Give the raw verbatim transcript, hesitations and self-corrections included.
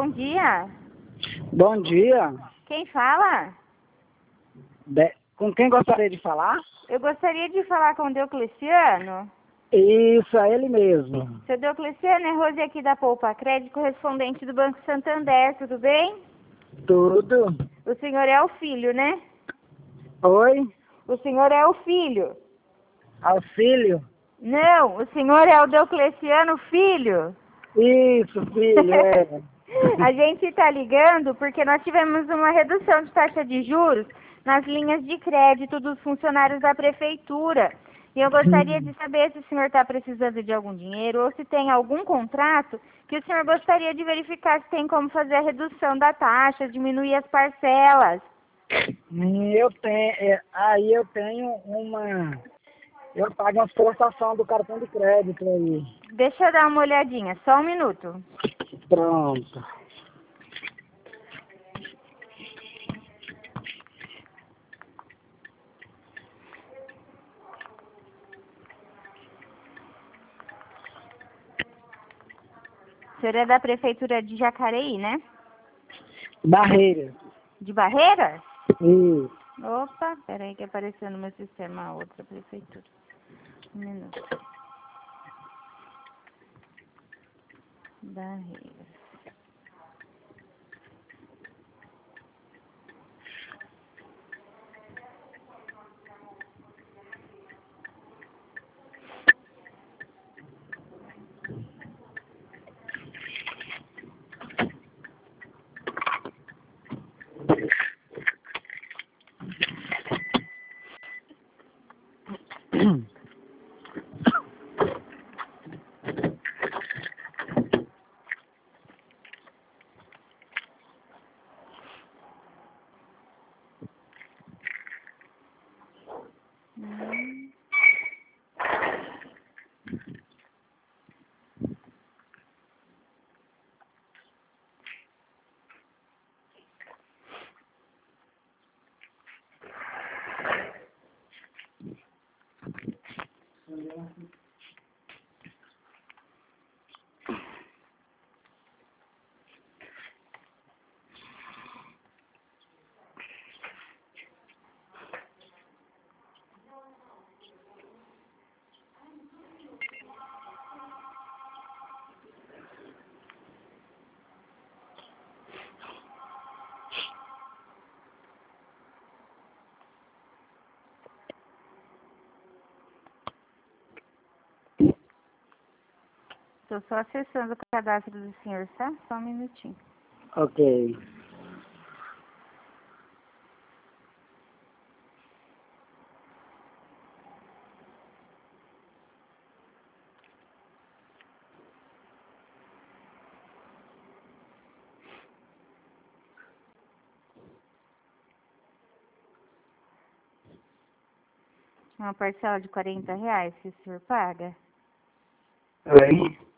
Bom dia. Bom dia. Quem fala? De- Com quem gostaria de falar? Eu gostaria de falar com o Diocleciano. Isso, é ele mesmo. Seu Diocleciano, é Rose aqui da Poupa Crédito, correspondente do Banco Santander, tudo bem? Tudo. O senhor é o filho, né? Oi? O senhor é o filho. Auxílio? Não, o senhor é o Diocleciano filho. Isso, filho, é. A gente está ligando porque nós tivemos uma redução de taxa de juros nas linhas de crédito dos funcionários da prefeitura. E eu gostaria de saber se o senhor está precisando de algum dinheiro ou se tem algum contrato que o senhor gostaria de verificar se tem como fazer a redução da taxa, diminuir as parcelas. Hum, Eu tenho, é, aí eu tenho uma, eu pago uma prestação do cartão de crédito aí. Deixa eu dar uma olhadinha, só um minuto. Pronto. O senhor é da prefeitura de Jacareí, né? Barreira. De Barreiras? Isso. Opa, peraí que apareceu no meu sistema a outra prefeitura. Um minuto. Barreiras. Hum. Estou só acessando o cadastro do senhor, tá? Só um minutinho. Ok. Uma parcela de quarenta reais que o senhor paga? Oi?